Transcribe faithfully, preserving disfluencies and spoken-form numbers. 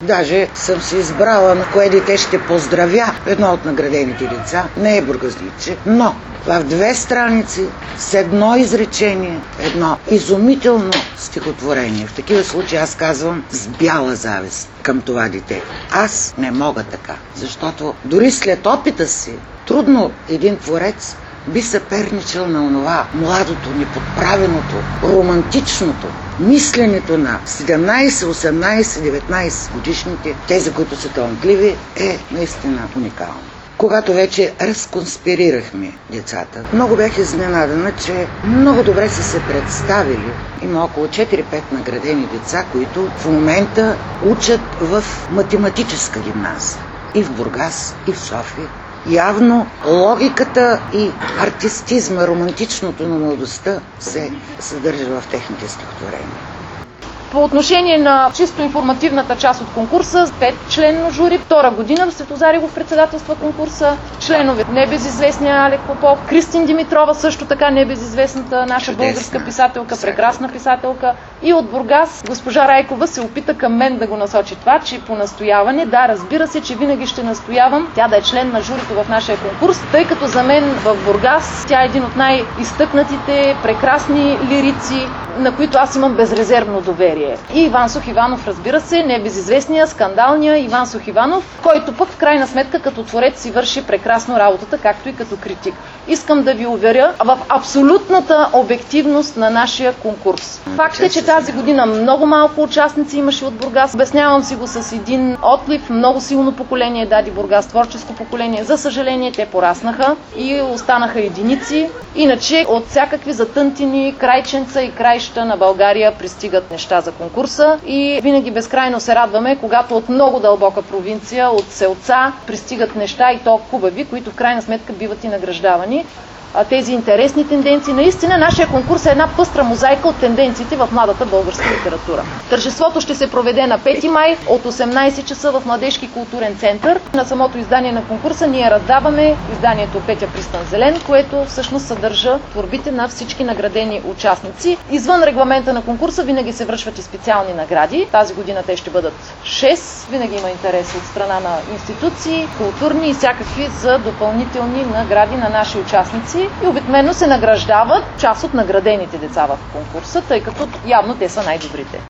Даже съм си избрала на кое дете ще поздравя едно от наградените деца. Не е бургазличе, но в две страници с едно изречение, едно изумително стихотворение. В такива случаи аз казвам с бяла завист към това дете. Аз не мога така, защото дори след опита си, трудно един творец би съперничал на онова младото, неподправеното, романтичното мисленето на седемнайсет, осемнайсет, деветнайсет годишните, тези, които са талантливи, е наистина уникално. Когато вече разконспирирахме децата, много бях изненадана, че много добре са се представили. Има около четири-пет наградени деца, които в момента учат в математическа гимназия. И в Бургас, и в София. Явно логиката и артистизма, романтичното на младостта се съдържа в техните стихотворения. По отношение на чисто информативната част от конкурса, пет членно жури, втора година Светозар Игов председателства конкурса, членове небезизвестния Алек Попов, Кристин Димитрова, също така небезизвестната наша Чудесна българска писателка, писателка. прекрасна писателка, и от Бургас госпожа Райкова се опита към мен да го насочи това, че по настояване, да, разбира се, че винаги ще настоявам тя да е член на журито в нашия конкурс, тъй като за мен в Бургас тя е един от най-изтъкнатите, прекрасни лирици, на които аз имам безрезервно доверие. И Иван Сухиванов, разбира се, небезизвестния, скандалния Иван Сухиванов, който пък в крайна сметка като творец си върши прекрасно работата, както и като критик. Искам да ви уверя в абсолютната обективност на нашия конкурс. Факт е, че тази година много малко участници имаше от Бургас. Обяснявам си го с един отлив. Много силно поколение даде Бургас, творческо поколение. За съжаление, те пораснаха и останаха единици. Иначе от всякакви затънтини, крайченца и краища на България пристигат неща за конкурса и винаги безкрайно се радваме, когато от много дълбока провинция, от селца, пристигат неща и то хубави, които в крайна сметка биват и награждавани. Тези интересни тенденции. Наистина, нашия конкурс е една пъстра мозайка от тенденциите в младата българска литература. Тържеството ще се проведе на пети май от осемнайсет часа в Младежки културен център. На самото издание на конкурса ние раздаваме изданието Петя Пристан Зелен, което всъщност съдържа творбите на всички наградени участници. Извън регламента на конкурса винаги се връчват и специални награди. Тази година те ще бъдат шест. Винаги има интерес от страна на институции, културни и всякакви за допълнителни награди на наши участници. И обикновено се награждават част от наградените деца в конкурса, тъй като явно те са най-добрите.